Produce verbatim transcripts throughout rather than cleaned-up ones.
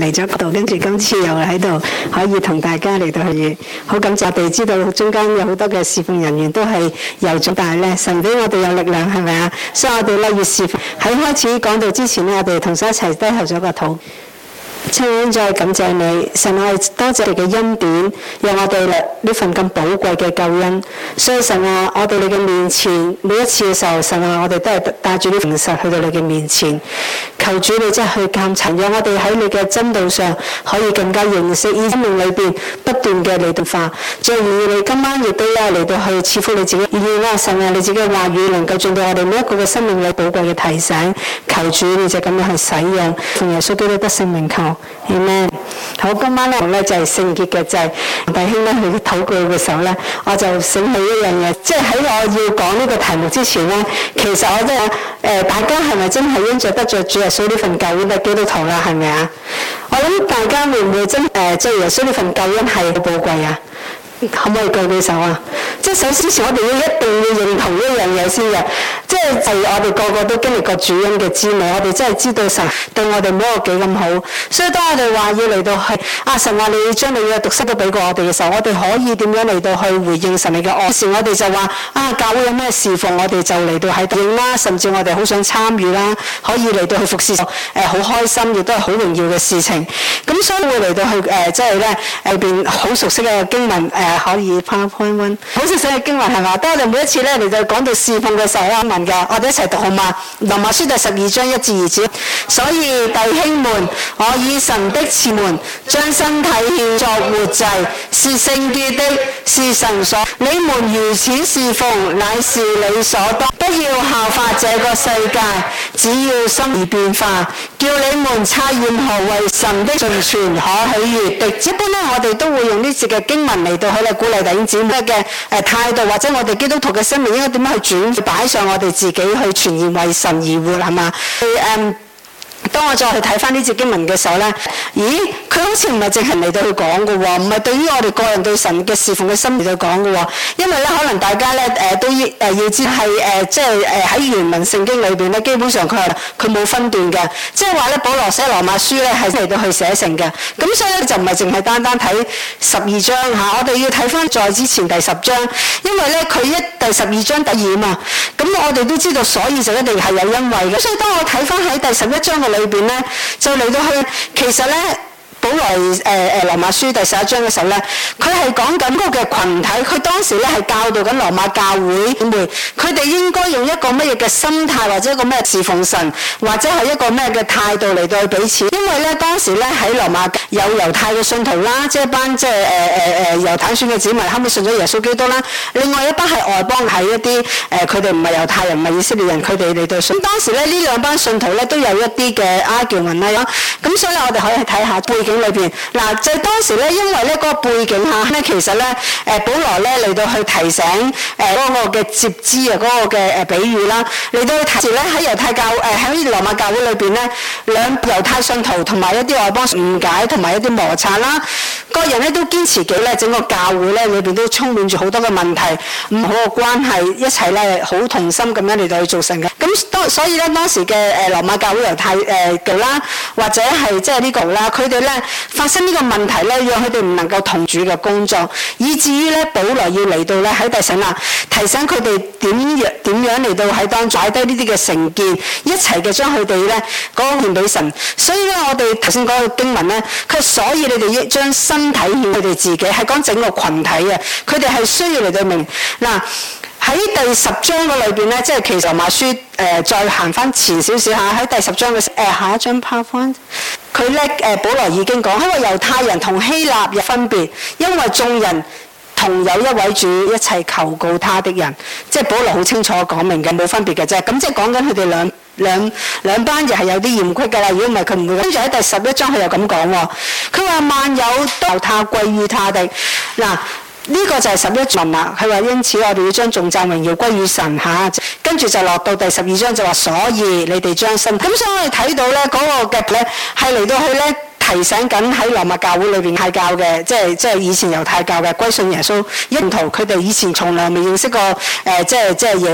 嚟咗嗰度，跟住今次又喺度可以同大家嚟到去，好感謝我哋知道中間有好多嘅侍奉人員都係由咗，但係咧神俾我哋有力量係咪啊？所以我哋咧要侍奉。喺開始講道之前咧，我哋同心一齊低頭咗個禱。親恩再感謝你，神啊，多謝你嘅恩典，讓我哋呢份咁寶貴嘅救恩。所以神啊，我哋你嘅面前每一次嘅時候，神啊，我哋都係帶住啲誠實去到你嘅面前，求主你真係去監察，讓我哋喺你嘅真道上可以更加認識，以生命裏邊不斷嘅嚟度化。再願意你今晚亦都有嚟到去賜福你自己，願意啦神啊，你自己嘅話語能夠進到我哋每一個嘅生命裏寶貴嘅提醒。求主你就咁樣去使用，奉耶穌基督的聖名求。Amen。好，今晚咧咧就係聖潔嘅祭。弟兄咧去禱告嘅時候咧，我就醒起一樣嘢，即係喺我要講呢個題目之前咧，其實我都誒、呃、大家係咪真係因着得着主耶穌呢份救恩嘅基督徒啦？係咪啊？我諗大家會唔會真誒即係耶穌呢份救恩係好寶貴啊？可唔可以舉舉手啊？即係首先，我哋要一定要認同一樣嘢先嘅，即係係我哋個個都經歷過主恩嘅滋味，我哋真係知道神對我哋每一個幾咁好。所以當我哋話要嚟到去啊神話你要將你嘅獨生都俾過我哋嘅時候，我哋可以點樣嚟到去回應神你嘅愛？時我哋就話啊教會有咩侍奉，我哋就嚟到喺度應啦，甚至我哋好想參與啦，可以嚟到去服侍，誒、呃、好開心，亦都係好榮耀嘅事情。咁所以會嚟到去誒即係咧誒邊好熟悉嘅經文誒。呃可以 PowerPoint one 好似寫嘅經文係嘛？當我哋每一次咧嚟到講到侍奉嘅時候咧問㗎，我哋一齊讀好嘛？羅馬書第十二章一至二節。所以弟兄們，我以神的慈門將身體獻作活祭，是聖潔的，是神所。你們如此侍奉，乃是理所當。不要效法這個世界，只要心意變化，叫你們察驗何為神的純全可喜悅的。一般咧，我哋都會用呢節嘅經文嚟到去咧鼓勵弟兄姊妹嘅誒態度，或者我哋基督徒嘅生命應該點樣去轉擺上我哋自己去全然為神而活係嘛？誒、嗯，當我再去睇翻呢節經文嘅時候咧，咦，佢好似唔係淨係嚟到去講嘅喎，唔係對於我哋個人對神嘅侍奉嘅心嚟到講嘅喎，因為咧可能大家咧誒、呃、都要誒、呃、要知係誒即係誒喺原文聖經裏邊咧，基本上佢係佢冇分段嘅，即係話咧保羅寫羅馬書咧係嚟到去寫成嘅，咁所以咧就唔係淨係單單睇十二章嚇、啊，我哋要睇翻再之前第十章，因為咧佢一第十二章第二嘛，咁我哋都知道，所以就一定係有因為嘅，所以當我睇翻喺第十一章嘅裏邊咧，就嚟到去其實咧。保羅誒誒羅馬書第十一章嘅時候咧，佢係講緊嗰個嘅羣體，佢當時咧係教導緊羅馬教會姊妹，佢哋應該用一個乜嘢嘅心態，或者一個咩侍奉神，或者係一個咩嘅態度嚟到去彼此。因為咧當時咧喺羅馬有猶太嘅信徒啦，即係一班即係誒誒誒猶太選嘅子民，後尾信咗耶穌基督啦。另外一班係外邦，係一啲誒佢哋唔係猶太人，唔係以色列人，佢哋嚟到信。咁當時咧呢兩班信徒咧都有一啲嘅 argument 啦，咁所以咧我哋可以去睇下背景裏邊嗱，就係當時咧，因為咧嗰個背景下咧，其實咧誒保羅咧嚟到去提醒誒嗰個嘅接枝啊，嗰個嘅誒比喻啦，嚟到去提示咧喺猶太教誒喺羅馬教會裏邊咧，兩猶太信徒同埋一啲外邦誤解同埋一啲摩擦啦，個人咧都堅持己咧整個教會咧裏邊都充滿住好多嘅問題，唔好嘅關係，一齊咧好同心咁樣嚟到去做成嘅。咁當所以咧當時嘅誒羅馬教會猶太誒教啦，或者係即係呢個啦，佢哋咧。發生呢個問題咧，讓佢哋唔能夠同主嘅工作，以至於咧保羅要嚟到咧喺第十啦，提醒佢哋點樣點樣嚟到喺當擺低呢啲嘅成見，一齊嘅將佢哋咧嗰個獻俾神。所以咧，我哋頭先講嘅經文咧，佢所以你哋將身體獻佢哋自己，係講整個群體啊，佢哋係需要嚟到明嗱。喺第十章嘅裏邊咧，即係其實羅馬書誒、呃、再行翻前少少下，喺第十章嘅誒、呃、下一張 PowerPoint，佢咧誒保羅已經講，因為猶太人同希臘有分別，因為眾人同有一位主一齊求告他的人，即係保羅好清楚講明嘅，冇分別嘅啫。咁即係講緊佢哋兩兩兩班人係有啲嫌隙㗎啦。如果唔係佢唔會。跟住喺第十一章佢又咁講喎，佢話萬有都由他歸於他的嗱。呢個就係十一章啦，佢話因此我哋要將頌讚榮耀歸於神嚇，跟住就落到第十二章就話，所以你哋將身，咁所以我哋睇到咧嗰、那個嘅咧係嚟到去咧提醒緊喺羅馬教會裏邊太教嘅，即係即係以前猶太教嘅歸信耶穌信徒，佢哋以前從來未認識過誒、呃，即係即係耶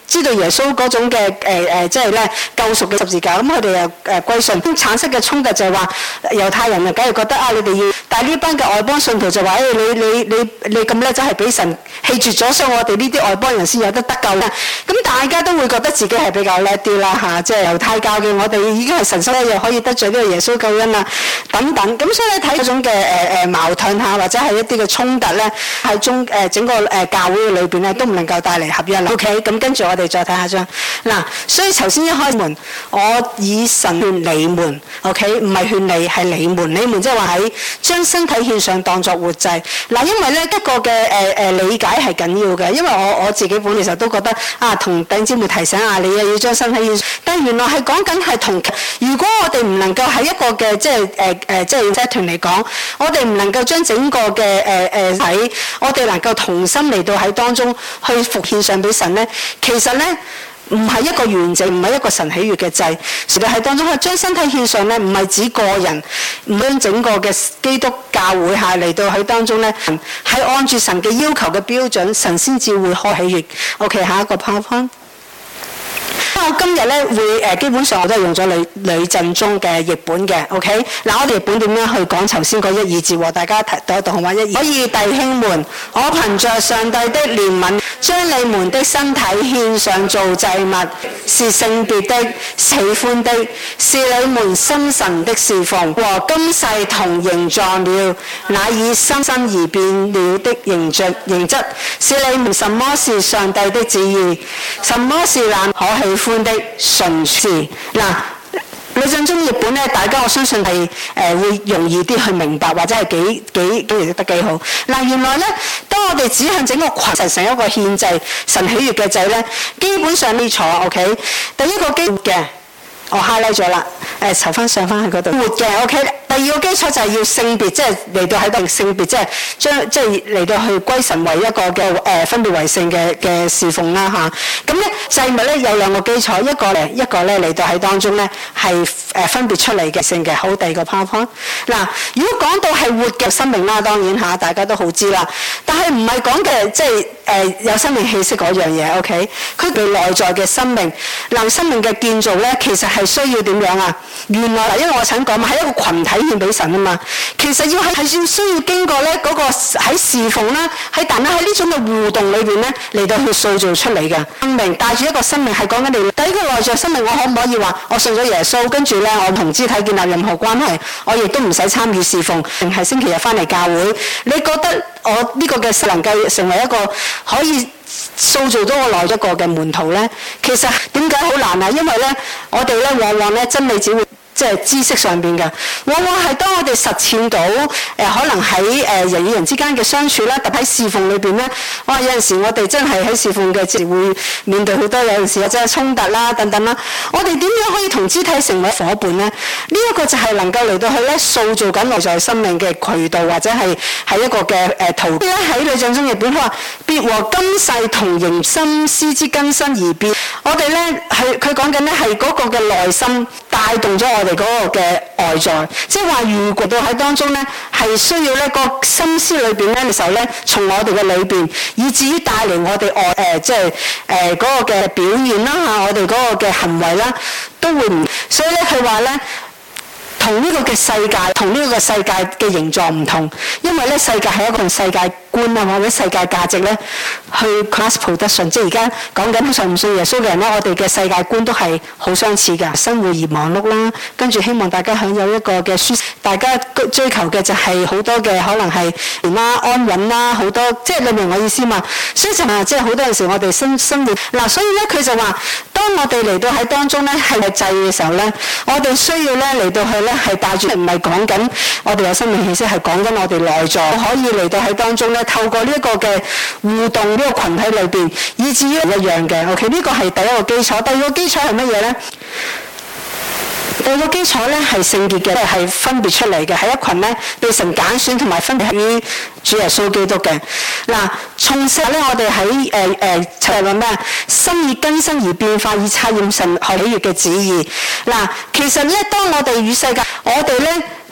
知道耶穌嗰種嘅誒誒，即係咧救贖嘅十字架，咁佢哋又誒歸信。咁產生嘅衝突就係話猶太人啊，梗係覺得啊，你哋要，但係呢班嘅外邦信徒就話誒、哎，你你你你咁叻，真係俾神棄絕咗，所以我哋呢啲外邦人先有得得救咧。咁大家都會覺得自己係比較叻啲啦嚇，即係猶太教嘅我哋已經係神所咧，又可以得罪呢個耶穌救恩啊等等。咁所以咧睇嗰種嘅誒誒矛盾嚇，或者係一啲嘅衝突咧，喺中誒、呃、整個誒教會裏邊咧都唔能夠帶嚟合一啦。OK， 咁跟住我哋再睇下張嗱，所以頭先一開門，我以神勸你們 ，OK， 唔係勸你係你們，你們即係話喺將身體獻上當作活祭嗱，因為咧一個嘅誒誒理解係緊要嘅，因為我我自己本其實都覺得啊，同弟兄姊妹提醒啊，你啊要將身體獻上，但係原來係講緊係同，如果我哋唔能夠喺一個嘅即係誒誒即係社團嚟講，我哋唔能夠將整個嘅誒誒喺我哋能夠同心嚟到喺當中去奉獻上俾神咧，其實咧。唔係一個完整，唔係一個神喜悅嘅祭。實際係當中係將身體獻上咧，唔係指個人，唔將整個嘅基督教會下嚟到喺當中咧，係按住神嘅要求嘅標準，神先至會開喜悅。OK， 下一個 PowerPoint。我今日咧會誒基本上我都係用咗呂呂振中嘅譯本嘅 ，OK 嗱，我哋譯本點樣去講頭先嗰一二字喎？大家睇讀一讀好嘛？一二。所以弟兄們，我憑着上帝的憐憫，將你們的身體獻上做祭物，是聖別的、喜歡的，是你們心神的侍奉，和今世同形狀了，乃以新生而變了的形象形質，是你們什麼是上帝的旨意，什麼是那可喜歡的純事嗱。呂振中譯本咧，大家我相信係誒、呃、會容易啲去明白，或者係幾幾幾譯得幾好嗱。原來咧，當我哋指向整個群神成一個獻祭、神喜悅嘅祭咧，基本上呢坐 OK， 第一個基嘅我 highlight 咗啦，誒籌翻上翻去嗰度活嘅 OK。第二個基礎就係要聖別，即係嚟到喺度聖別，即係將即係嚟到去歸神為一個嘅誒、呃、分別為聖嘅嘅侍奉啦嚇。咁咧祭物咧有兩個基礎，一個嚟一個咧嚟到喺當中咧係誒分別出嚟嘅聖嘅。好，第二個 PowerPoint。嗱，如果講到係活嘅生命啦，當然嚇大家都好知啦。但係唔係講嘅即係誒、呃、有生命氣息嗰樣嘢 OK？佢哋內在嘅生命，嗱生命嘅建造咧，其實係需要點樣啊？原來嗱，因為我想講嘛，係一個群體獻俾神啊嘛。其實要係係要需要經過咧嗰個喺侍奉啦，喺但係喺呢種嘅互動裏邊咧嚟到去塑造出嚟嘅生命，帶住一個生命係講緊你第一個內在生命。我可唔可以話我信咗耶穌，跟住咧我同肢體建立任何關係，我亦都唔使參與侍奉，定係星期日翻嚟教會？你覺得我呢個嘅能夠成為一個可以塑造到我內一個嘅門徒咧？其實點解好難啊？因為咧我哋咧往往咧真理只會即係知識上邊嘅，往往係當我哋實踐到誒、呃、可能喺誒、呃、人與人之間嘅相處啦，特別喺侍奉裏邊咧，哇有陣時我哋真係喺侍奉嘅時會面對好多有陣時或者係衝突啦等等啦，我哋點樣可以同肢體成為夥伴咧？呢、這、一個就係能夠嚟到去咧塑造緊內在生命嘅渠道，或者係係一個嘅誒途徑咧。喺呂振中譯本佢話，別和今世同形心思之更新而變。我哋咧係佢講緊咧係嗰個嘅內心帶動咗我哋嗰個嘅外在，即係話如果到喺當中咧係需要咧個心思裏邊咧嘅時候咧，從我哋嘅裏邊，以至於帶嚟我哋外誒即係誒嗰個嘅表現啦嚇，我哋嗰個嘅行為啦，都會唔，所以咧佢話咧。同呢個嘅世界，同呢個嘅世界嘅形狀唔同，因為咧世界係一個世界觀啊，或者世界價值咧，去 class production， 即係而家講緊信唔信耶穌嘅人咧，我哋嘅世界觀都係好相似㗎，生活而忙碌啦，跟住希望大家享有一個嘅舒適，大家追求嘅就係好多嘅可能係啦安穩啦，好多即係你明我意思嘛？所以就係即係好多陣時我哋生生活嗱，所以咧佢就話，當我哋嚟到喺當中咧係咪祭嘅時候咧，我哋需要咧嚟到去咧。係帶住，唔係講緊我哋有生命氣息，係講緊我哋內在可以嚟到喺當中咧，透過呢一個嘅互動呢個群體裏邊，以至於一樣嘅。OK， 呢個係第一個基礎。第二個基礎係乜嘢咧？第二個基礎咧係聖潔嘅，係分別出嚟嘅，係一群咧被神揀選同埋分別於主耶穌基督嘅。嗱，從細咧我哋喺誒誒就係話咩啊？心意更新而變化，以察驗神喜悅嘅旨意。嗱，其實咧當我哋與世界，我哋咧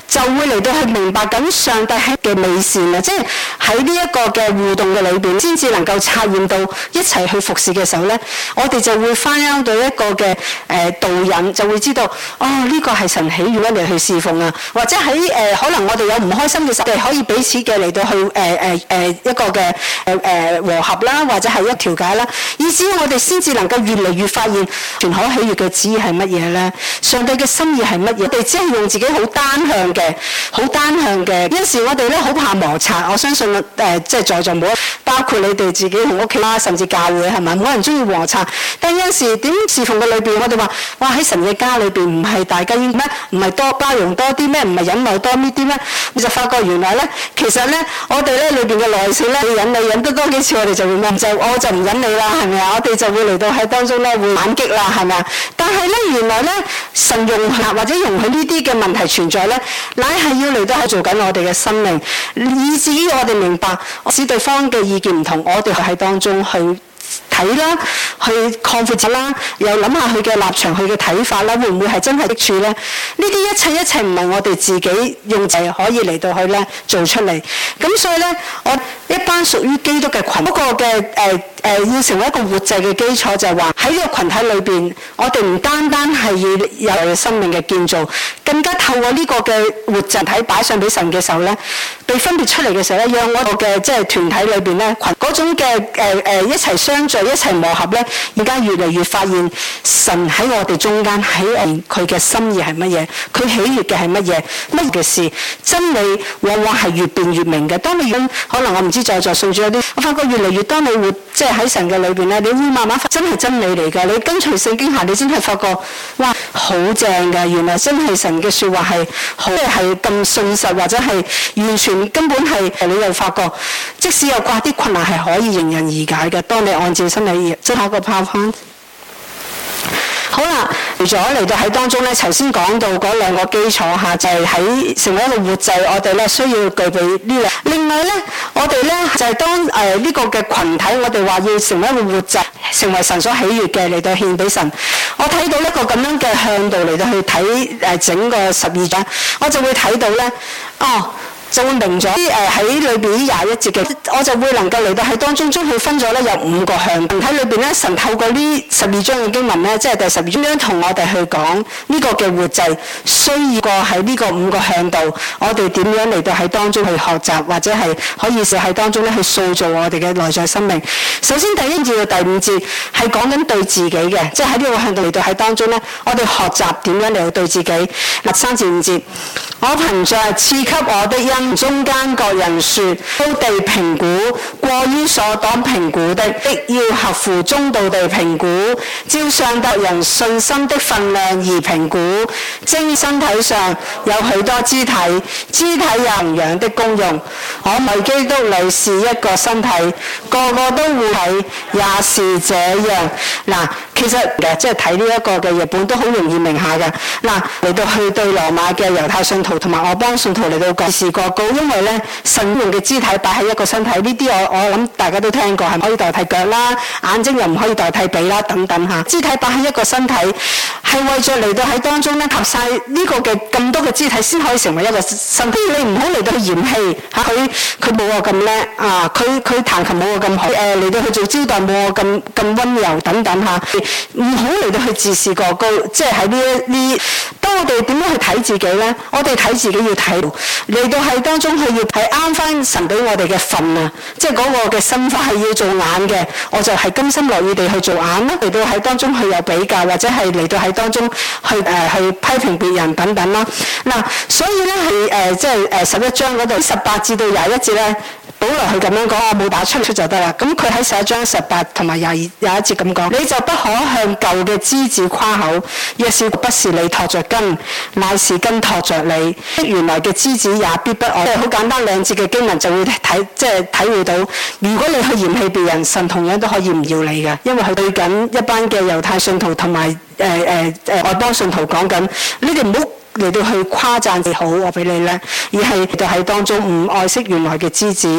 就會嚟到去明白緊上帝係嘅美善啊！即係喺呢一個嘅互動嘅裏邊，先至能夠察驗到一齊去服侍嘅時候咧，我哋就會翻返到一個嘅誒導引，就會知道哦呢、這個係神喜悅嚟去侍奉啊，或者喺誒、呃、可能我哋有唔開心嘅時候，我哋可以彼此嘅嚟到去誒誒誒一個嘅誒誒和合啦，或者係一調解啦，以至我哋先至能夠越嚟越發現全可喜悅嘅旨意係乜嘢咧？上帝嘅心意係乜嘢？我哋只係用自己好單向嘅、好單向嘅。有時我哋咧好怕摩擦，我相信誒、呃、即係在座冇，包括你哋自己同屋企啦，甚至教會係咪？冇人中意摩擦。但有時點侍奉嘅裏邊，我哋話哇喺神嘅家裏邊唔係大家應咩？唔係多包容多啲咩？唔係忍耐多呢啲咩？你就發覺原來咧，其實咧我哋咧裏邊嘅耐性咧，你忍你忍得多幾次，我哋就會咩？就我就唔忍你啦，係咪啊？我哋就會嚟到喺當中咧會反擊啦，係咪啊？但係咧原來咧神容許或者容許呢啲嘅問題存在咧，乃係要嚟到係做緊我哋嘅生命，以至於我哋明白，使對方嘅意見唔同，我哋喺當中去睇啦，去擴闊咗啦，又諗下佢嘅立場、佢嘅睇法啦，會唔會係真係益處咧？呢啲一切一切唔係我哋自己用就可以嚟到去咧做出嚟。咁所以咧，我一班屬於基督嘅群，嗰個嘅誒誒要成為一個活祭嘅基礎，就係話喺呢個群體裏邊，我哋唔單單係要有生命嘅建造，更加透過呢個嘅活祭體擺上俾神嘅時候咧，被分別出嚟嘅時候咧，讓我哋嘅即係團體裏邊咧群嗰種嘅誒誒一齊相聚、一齊磨合咧，而家越嚟越發現神喺我哋中間，喺佢嘅心意係乜嘢，佢喜悅嘅係乜嘢，乜嘅事，真理往往係越變越明嘅。當你可能我唔知在座信主有啲，我發覺越嚟越當你活即係喺神嘅裏邊咧，你會慢慢發真係真理嚟㗎。你跟隨聖經下，你真係發覺哇好正㗎！原來真係神嘅説話係好係咁信實，或者係完全根本係你又發覺，即使有掛啲困難係可以迎刃而解嘅。當你按照真理，即係一個 PowerPoint。好啦，除咗嚟到喺當中咧，頭先講到嗰兩個基礎下，就係、是、喺成為一個活祭，我哋咧需要具備呢兩。另外咧，我哋咧就係、是、當誒呢、呃這個嘅群體，我哋話要成為一個活祭，成為神所喜悅嘅嚟到獻俾神。我睇到一個咁樣嘅向度嚟到去睇誒整個十二章，我就會睇到咧，哦。就會明咗啲誒喺裏邊呢廿一節嘅，我就會能夠嚟到喺當中將佢分咗咧有五個向度。喺裏邊咧，神透過呢十二章嘅經文咧，即係第十二章同我哋去講呢個嘅活祭，需要過喺呢個五個向度，我哋點樣嚟到喺當中去學習，或者係可以喺當中咧去塑造我哋嘅內在生命。首先第一節到第五節係講緊對自己嘅，即係喺呢個向度嚟到喺當中咧，我哋學習點樣嚟到對自己。嗱，三至五節，我憑着賜給我的恩，中間各人說，都地評估，過於所當評估的，必要合乎中道地評估，照上帝人信心的分量而評估。正身體上有許多肢體，肢體有同樣的功用。我為基督裏是一個身體，個個都互體，也是這樣。嗱，其實嘅即係睇呢一個嘅日本都好容易明下嘅。嗱，嚟到去對羅馬嘅猶太信徒同埋外邦信徒嚟到講事過高，因為咧神用嘅肢體擺喺一個身體，呢啲我我諗大家都聽過，係唔可以代替腳啦，眼睛又唔可以代替鼻啦，等等嚇。肢體擺喺一個身體，係為咗嚟到喺當中咧合晒呢個嘅咁多嘅肢體先可以成為一個身體。你唔好嚟到去嫌棄嚇佢，佢冇我咁叻啊，佢佢彈琴冇我咁好，誒嚟到去做招待冇我咁咁溫柔等等嚇，唔好嚟到去自視過高，即係喺呢一呢。當我哋點樣去睇自己咧？我哋睇自己要睇嚟到喺當中去要睇啱翻神俾我哋嘅份啊！即係嗰個嘅心法係要做眼嘅，我就係甘心樂意地去做眼啦。嚟到喺當中去有比較，或者係嚟到喺當中去誒、呃、去批評別人等等啦。嗱，所以咧係誒即係誒十一章嗰度十八至到廿一節咧。保羅佢咁樣講，我冇打出出就得啦。咁佢喺十一章十八同埋廿二廿一節咁講，你就不可向舊嘅枝子誇口，若是不是你托着根，乃是根托着你。原來嘅枝子也必不愛。即係好簡單兩節嘅經文就會睇，即係體會到，如果你去嫌棄別人，神同樣都可以唔要你嘅，因為佢對緊一班嘅猶太信徒同埋誒誒誒外邦信徒講緊，你哋唔好嚟到去誇讚你好，我俾你咧，而係嚟到喺當中唔愛惜原來嘅枝子，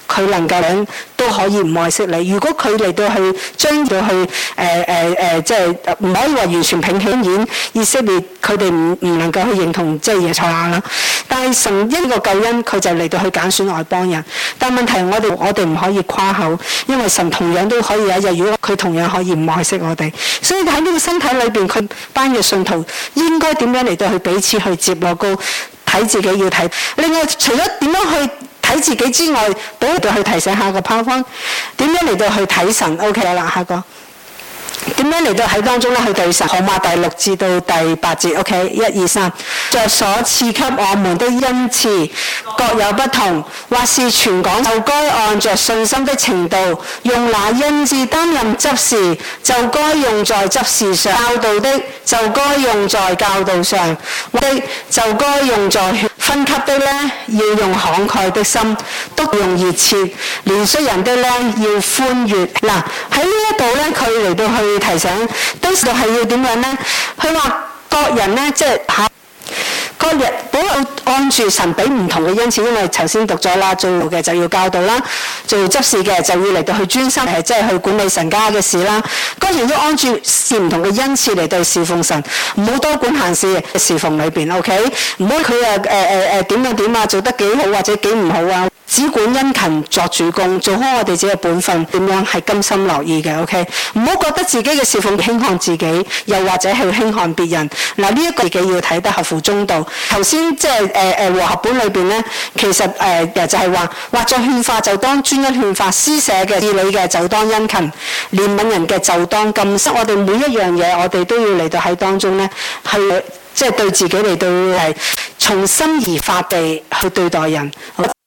佢能夠都可以唔愛惜你。如果佢嚟到去將到去誒誒誒，即係唔可以話完全摒棄演以色列，佢哋唔唔能夠去認同即係耶賽亞啦。但係神一個救恩，佢就嚟到去揀選外邦人。但問題我哋我哋唔可以誇口，因為神同樣都可以有一日，如果佢同樣可以唔愛惜我哋。所以喺呢個身體裏邊，佢班嘅信徒應該點樣嚟到去彼此去接樂高，睇自己要睇。另外，除咗點樣去睇自己之外，都嚟到去提醒下個 PowerPoint，點樣嚟到去睇神 ？OK 啦，下個。點樣嚟到喺當中咧去對神？好嘛，第六至到第八節 ，OK， 一二三，着所賜給我們的恩賜各有不同，或是傳講就該按着信心的程度，用那恩賜擔任執事，就該用在執事上；教導的就該用在教導上，的就該用在分給的呢，要用慷慨的心，都用熱切；憐恤人的呢，要歡悅。嗱，喺呢一度咧，佢嚟到去提醒，當時係要點樣呢？佢話各人呢，即係嚇各人都要按住神俾唔同嘅恩賜，因為頭先讀咗啦，做嘅就要教導啦，做執事嘅就要嚟到去專心，係即係去管理神家嘅事啦。各人都按住是唔同嘅恩賜嚟到侍奉神，唔好多管閒事嘅侍奉裏邊 ，OK？ 唔好佢誒誒誒誒點樣點啊，做得幾好或者幾唔好啊。只管殷勤作主工，做好我哋自己嘅本分，點樣係甘心樂意嘅 ，OK？ 唔好覺得自己嘅侍奉輕看自己，又或者係輕看別人。嗱，呢一個自己要睇得合乎中道。頭先即係誒誒和合本裏邊咧，其實誒、呃、就係話，或作勸化就當專一勸化，施捨嘅、治理嘅就當殷勤，憐憫人嘅就當甘心。我哋每一樣嘢，我哋都要嚟到喺當中咧，去即係對自己嚟到係從心而發地去對待人。